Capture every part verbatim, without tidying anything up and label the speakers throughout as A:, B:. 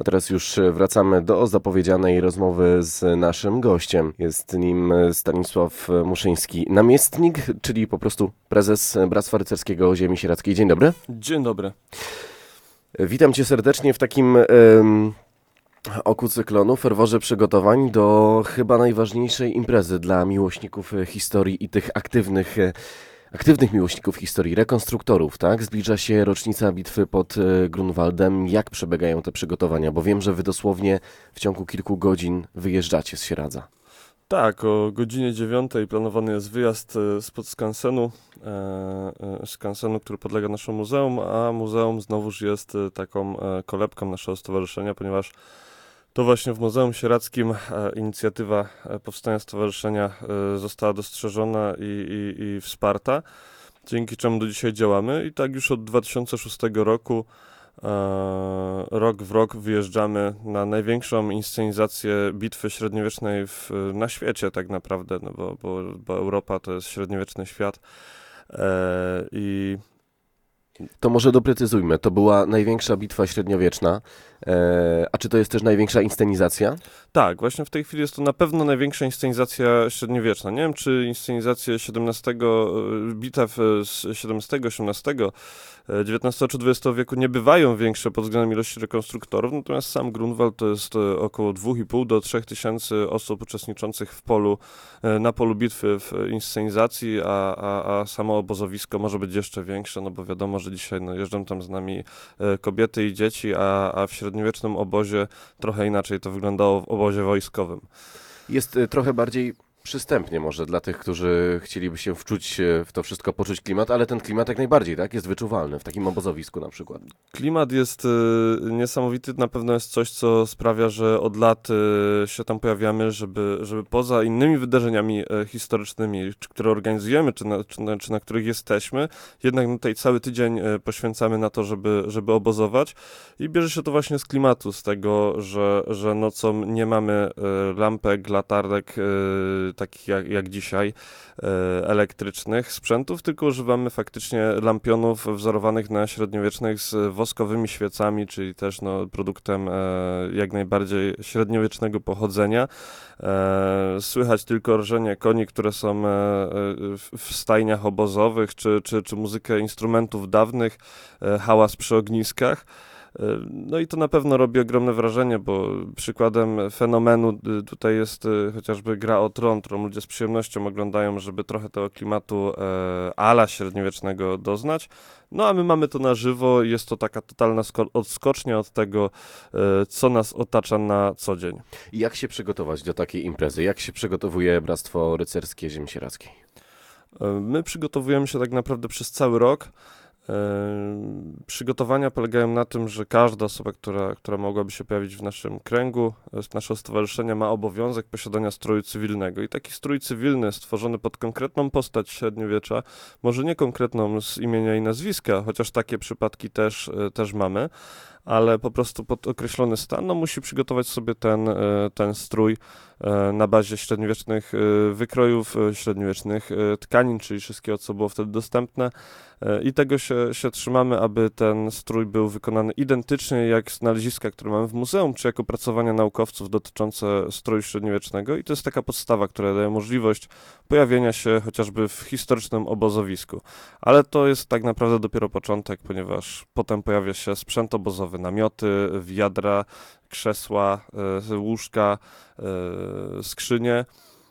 A: A teraz już wracamy do zapowiedzianej rozmowy z naszym gościem. Jest nim Stanisław Muszyński, namiestnik, czyli po prostu prezes Bractwa Rycerskiego Ziemi Sieradzkiej. Dzień dobry.
B: Dzień dobry.
A: Witam cię serdecznie w takim um, oku cyklonu, ferworze przygotowań do chyba najważniejszej imprezy dla miłośników historii i tych aktywnych Aktywnych miłośników historii, rekonstruktorów, tak? Zbliża się rocznica bitwy pod Grunwaldem. Jak przebiegają te przygotowania? Bo wiem, że wy dosłownie w ciągu kilku godzin wyjeżdżacie z Sieradza.
B: Tak, o godzinie dziewiątej planowany jest wyjazd spod skansenu, e, skansenu, który podlega naszemu muzeum, a muzeum znowuż jest taką kolebką naszego stowarzyszenia, ponieważ to właśnie w Muzeum Sieradzkim inicjatywa powstania stowarzyszenia została dostrzeżona i, i, i wsparta, dzięki czemu do dzisiaj działamy. I tak już od dwa tysiące szóstego roku, e, rok w rok wyjeżdżamy na największą inscenizację bitwy średniowiecznej w, na świecie tak naprawdę, no bo, bo, bo Europa to jest średniowieczny świat. E, i
A: To może doprecyzujmy, to była największa bitwa średniowieczna, e, a czy to jest też największa inscenizacja?
B: Tak, właśnie w tej chwili jest to na pewno największa inscenizacja średniowieczna. Nie wiem, czy inscenizacje siedemnastego, bitew z siedemnastego, osiemnastego, dziewiętnastego czy dwudziestego wieku nie bywają większe pod względem ilości rekonstruktorów, natomiast sam Grunwald to jest około dwa i pół do trzech tysięcy osób uczestniczących w polu, na polu bitwy w inscenizacji, a, a, a samo obozowisko może być jeszcze większe, no bo wiadomo, że dzisiaj no, jeżdżą tam z nami kobiety i dzieci, a, a w średniowiecznym obozie trochę inaczej to wyglądało w obozie wojskowym.
A: Jest trochę bardziej przystępnie może dla tych, którzy chcieliby się wczuć w to wszystko, poczuć klimat, ale ten klimat jak najbardziej, tak, jest wyczuwalny w takim obozowisku na przykład.
B: Klimat jest y, niesamowity, na pewno jest coś, co sprawia, że od lat y, się tam pojawiamy, żeby, żeby poza innymi wydarzeniami y, historycznymi, czy, które organizujemy, czy na, czy, na, czy na których jesteśmy, jednak tutaj cały tydzień y, poświęcamy na to, żeby, żeby obozować i bierze się to właśnie z klimatu, z tego, że, że nocą nie mamy y, lampek, latarek, y, takich jak, jak dzisiaj, e, elektrycznych sprzętów, tylko używamy faktycznie lampionów wzorowanych na średniowiecznych z woskowymi świecami, czyli też no, produktem e, jak najbardziej średniowiecznego pochodzenia. E, słychać tylko rżenie koni, które są e, w, w stajniach obozowych, czy, czy, czy muzykę instrumentów dawnych, e, hałas przy ogniskach. No i to na pewno robi ogromne wrażenie, bo przykładem fenomenu tutaj jest chociażby Gra o Tron, którą ludzie z przyjemnością oglądają, żeby trochę tego klimatu e, ala średniowiecznego doznać. No a my mamy to na żywo i jest to taka totalna sko- odskocznia od tego, e, co nas otacza na co dzień.
A: I jak się przygotować do takiej imprezy? Jak się przygotowuje Bractwo Rycerskie Ziemi Sieradzkiej?
B: E, my przygotowujemy się tak naprawdę przez cały rok. Przygotowania polegają na tym, że każda osoba, która, która mogłaby się pojawić w naszym kręgu, z naszego stowarzyszenia, ma obowiązek posiadania stroju cywilnego. I taki strój cywilny stworzony pod konkretną postać średniowiecza, może nie konkretną z imienia i nazwiska, chociaż takie przypadki też, też mamy, ale po prostu pod określony stan, no musi przygotować sobie ten, ten strój na bazie średniowiecznych wykrojów, średniowiecznych tkanin, czyli wszystkiego, co było wtedy dostępne. I tego się, się trzymamy, aby ten strój był wykonany identycznie jak znaleziska, które mamy w muzeum, czy jak opracowania naukowców dotyczące stroju średniowiecznego. I to jest taka podstawa, która daje możliwość pojawienia się chociażby w historycznym obozowisku. Ale to jest tak naprawdę dopiero początek, ponieważ potem pojawia się sprzęt obozowy, namioty, wiadra, krzesła, łóżka, skrzynie.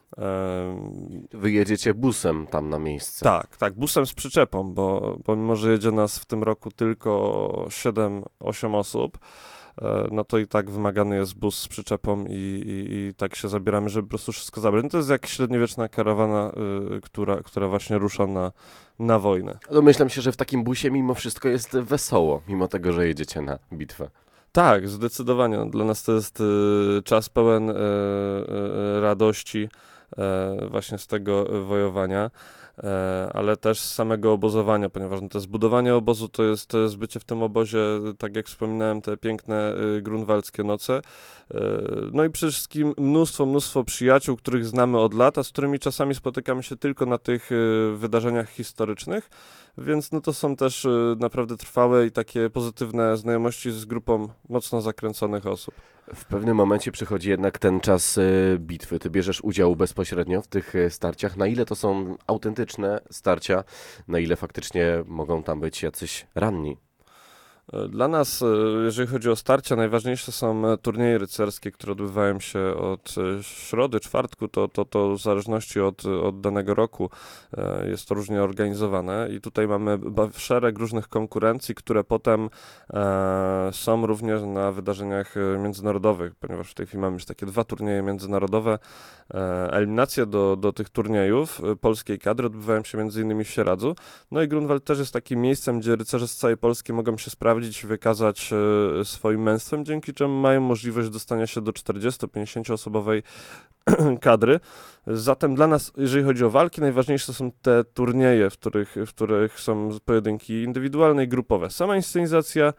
A: Wy jedziecie busem tam na miejsce.
B: Tak, tak, busem z przyczepą, bo, bo mimo, że jedzie nas w tym roku tylko siedem osiem osób, no to i tak wymagany jest bus z przyczepą i, i, i tak się zabieramy, żeby po prostu wszystko zabrać. No to jest jak średniowieczna karawana, y, która, która właśnie rusza na, na wojnę.
A: Domyślam się, że w takim busie mimo wszystko jest wesoło, mimo tego, że jedziecie na bitwę.
B: Tak, zdecydowanie. No, dla nas to jest y, czas pełen y, y, radości y, właśnie z tego wojowania. ale też z samego obozowania, ponieważ no, to zbudowanie obozu to jest, to jest bycie w tym obozie, tak jak wspominałem, te piękne grunwaldzkie noce. No i przede wszystkim mnóstwo, mnóstwo przyjaciół, których znamy od lat, a z którymi czasami spotykamy się tylko na tych wydarzeniach historycznych, więc no to są też naprawdę trwałe i takie pozytywne znajomości z grupą mocno zakręconych osób.
A: W pewnym momencie przychodzi jednak ten czas y, bitwy. Ty bierzesz udział bezpośrednio w tych y, starciach. Na ile to są autentyczne starcia, na ile faktycznie mogą tam być jacyś ranni?
B: Dla nas, jeżeli chodzi o starcia, najważniejsze są turnieje rycerskie, które odbywają się od środy, czwartku, to, to, to w zależności od, od danego roku jest to różnie organizowane i tutaj mamy szereg różnych konkurencji, które potem e, są również na wydarzeniach międzynarodowych, ponieważ w tej chwili mamy już takie dwa turnieje międzynarodowe. E, eliminacje do, do tych turniejów polskiej kadry odbywają się między innymi w Sieradzu. No i Grunwald też jest takim miejscem, gdzie rycerze z całej Polski mogą się sprawdzić, wykazać e, swoim męstwem, dzięki czemu mają możliwość dostania się do czterdziesto-pięćdziesięcio osobowej kadry. Zatem dla nas, jeżeli chodzi o walki, najważniejsze są te turnieje, w których, w których są pojedynki indywidualne i grupowe. Sama inscenizacja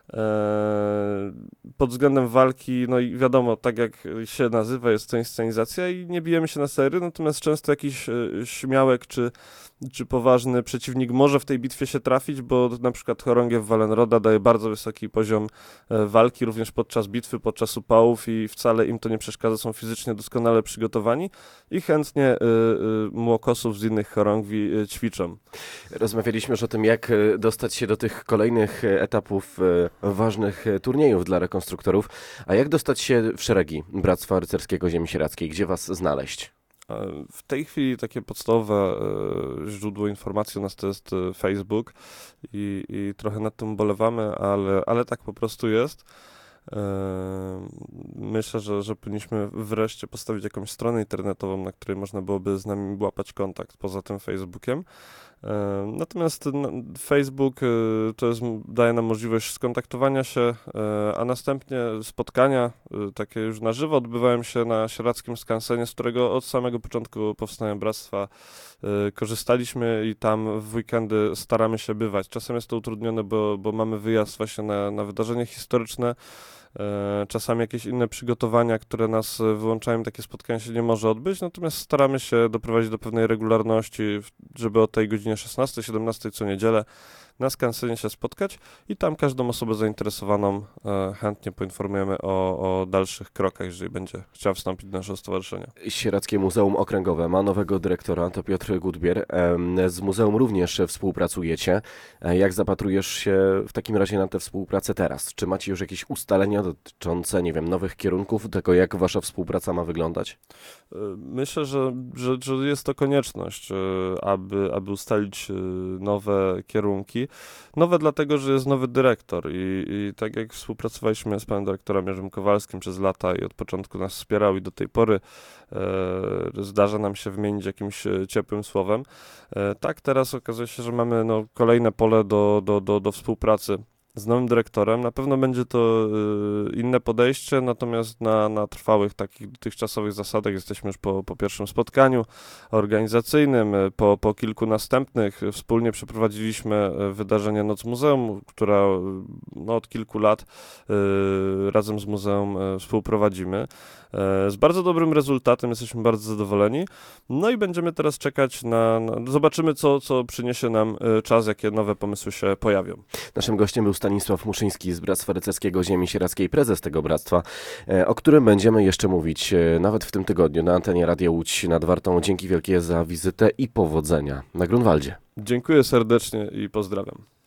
B: e, pod względem walki, no i wiadomo, tak jak się nazywa, jest to inscenizacja i nie bijemy się na sery, natomiast często jakiś e, śmiałek czy czy poważny przeciwnik może w tej bitwie się trafić, bo na przykład chorągiew Wallenroda daje bardzo wysoki poziom e, walki również podczas bitwy, podczas upałów i wcale im to nie przeszkadza, są fizycznie doskonale przygotowani i chętnie e, e, młokosów z innych chorągwi e, ćwiczą.
A: Rozmawialiśmy już o tym, jak e, dostać się do tych kolejnych e, etapów e, ważnych e, turniejów dla rekonstruktorów, a jak dostać się w szeregi Bractwa Rycerskiego Ziemi Sieradzkiej? Gdzie was znaleźć?
B: W tej chwili takie podstawowe e, źródło informacji u nas to jest e, Facebook i, i trochę nad tym ubolewamy, ale, ale tak po prostu jest. E, myślę, że, że powinniśmy wreszcie postawić jakąś stronę internetową, na której można byłoby z nami łapać kontakt poza tym Facebookiem. E, natomiast no, Facebook e, to jest, daje nam możliwość skontaktowania się, e, a następnie spotkania e, takie już na żywo odbywają się na Sieradzkim Skansenie, z którego od samego początku powstania Bractwa e, korzystaliśmy i tam w weekendy staramy się bywać. Czasem jest to utrudnione, bo, bo mamy wyjazd właśnie na, na wydarzenia historyczne, e, czasami jakieś inne przygotowania, które nas wyłączają, takie spotkanie się nie może odbyć, natomiast staramy się doprowadzić do pewnej regularności, żeby o tej godzinie szesnastej, siedemnastej co niedzielę na Skansenie się spotkać i tam każdą osobę zainteresowaną e, chętnie poinformujemy o, o dalszych krokach, jeżeli będzie chciała wstąpić do naszego stowarzyszenia.
A: Sieradzkie Muzeum Okręgowe ma nowego dyrektora, to Piotr Gutbier. Z muzeum również współpracujecie. Jak zapatrujesz się w takim razie na tę współpracę teraz? Czy macie już jakieś ustalenia dotyczące, nie wiem, nowych kierunków, tego jak wasza współpraca ma wyglądać?
B: Myślę, że, że, że jest to konieczność, aby, aby ustalić nowe kierunki. Nowe dlatego, że jest nowy dyrektor i, i tak jak współpracowaliśmy z panem dyrektorem Jerzym Kowalskim przez lata i od początku nas wspierał i do tej pory e, zdarza nam się wymienić jakimś ciepłym słowem. E, tak teraz okazuje się, że mamy no, kolejne pole do, do, do, do współpracy z nowym dyrektorem. Na pewno będzie to y, inne podejście, natomiast na, na trwałych takich dotychczasowych zasadach jesteśmy już po, po pierwszym spotkaniu organizacyjnym, po, po kilku następnych. Wspólnie przeprowadziliśmy wydarzenie Noc Muzeum, która no, od kilku lat y, razem z muzeum y, współprowadzimy. Z bardzo dobrym rezultatem, jesteśmy bardzo zadowoleni. No i będziemy teraz czekać na... na zobaczymy, co, co przyniesie nam czas, jakie nowe pomysły się pojawią.
A: Naszym gościem był Stanisław Muszyński z Bractwa Rycerskiego Ziemi Sieradzkiej, prezes tego bractwa, o którym będziemy jeszcze mówić nawet w tym tygodniu na antenie Radia Łódź nad Wartą. Dzięki wielkie za wizytę i powodzenia na Grunwaldzie.
B: Dziękuję serdecznie i pozdrawiam.